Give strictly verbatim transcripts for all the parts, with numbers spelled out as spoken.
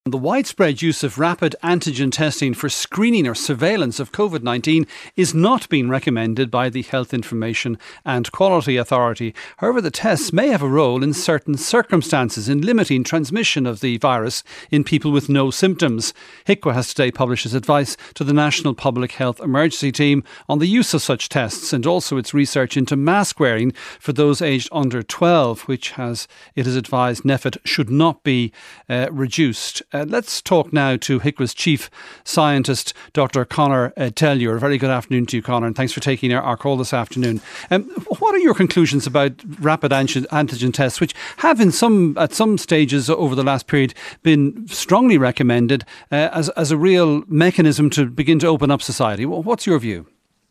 The widespread use of rapid antigen testing for screening or surveillance of COVID nineteen is not being recommended by the Health Information and Quality Authority. However, the tests may have a role in certain circumstances in limiting transmission of the virus in people with no symptoms. H I C W A has today published its advice to the National Public Health Emergency Team on the use of such tests, and also its research into mask wearing for those aged under twelve, which has it is advised N E F I T should not be uh, reduced. Uh, let's talk now to H I C W A's Chief Scientist, Doctor Conor uh, Tellier. Very good afternoon to you, Conor, and thanks for taking our, our call this afternoon. Um, what are your conclusions about rapid antigen, antigen tests, which have in some at some stages over the last period been strongly recommended uh, as, as a real mechanism to begin to open up society? What's your view?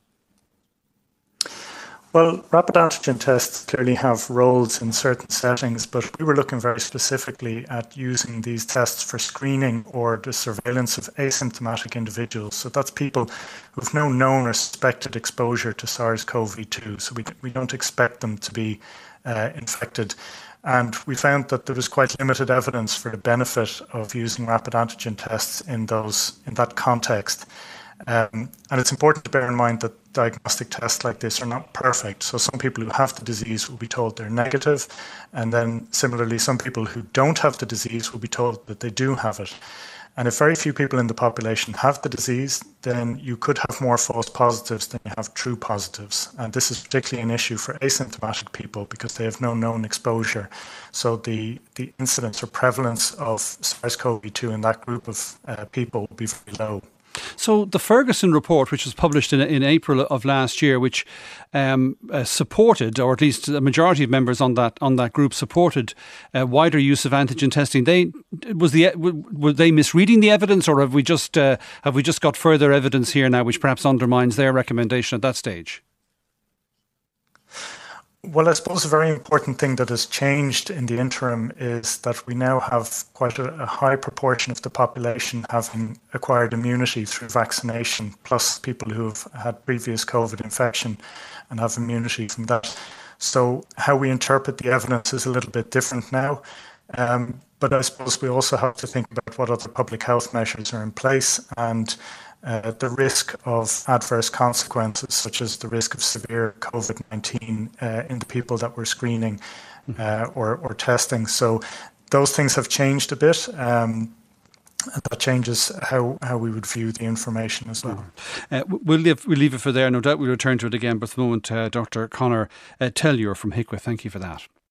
Well, rapid antigen tests clearly have roles in certain settings, but we were looking very specifically at using these tests for screening or the surveillance of asymptomatic individuals. So that's people who have no known or suspected exposure to SARS-C o V two. So we, we don't expect them to be uh, infected. And we found that there was quite limited evidence for the benefit of using rapid antigen tests in those in that context. Um, and it's important to bear in mind that diagnostic tests like this are not perfect. So some people who have the disease will be told they're negative, and then similarly some people who don't have the disease will be told that they do have it. And if very few people in the population have the disease, then you could have more false positives than you have true positives. And this is particularly an issue for asymptomatic people because they have no known exposure. So the, the incidence or prevalence of SARS-C o V two in that group of uh, people will be very low. So the Ferguson report, which was published in, in April of last year, which um, uh, supported, or at least a majority of members on that on that group supported uh, wider use of antigen testing. They was the were they misreading the evidence, or have we just uh, have we just got further evidence here now, which perhaps undermines their recommendation at that stage? Well, I suppose a very important thing that has changed in the interim is that we now have quite a, a high proportion of the population having acquired immunity through vaccination, plus people who have had previous COVID infection and have immunity from that. So how we interpret the evidence is a little bit different now. Um, but I suppose we also have to think about what other public health measures are in place, and Uh, the risk of adverse consequences, such as the risk of severe COVID nineteen uh, in the people that we're screening uh, or, or testing. So those things have changed a bit. Um, and that changes how, how we would view the information as well. Uh, we'll, leave, we'll leave it for there. No doubt we'll return to it again. But for the moment, uh, Doctor Conor uh, Tellier from H I C W A, thank you for that.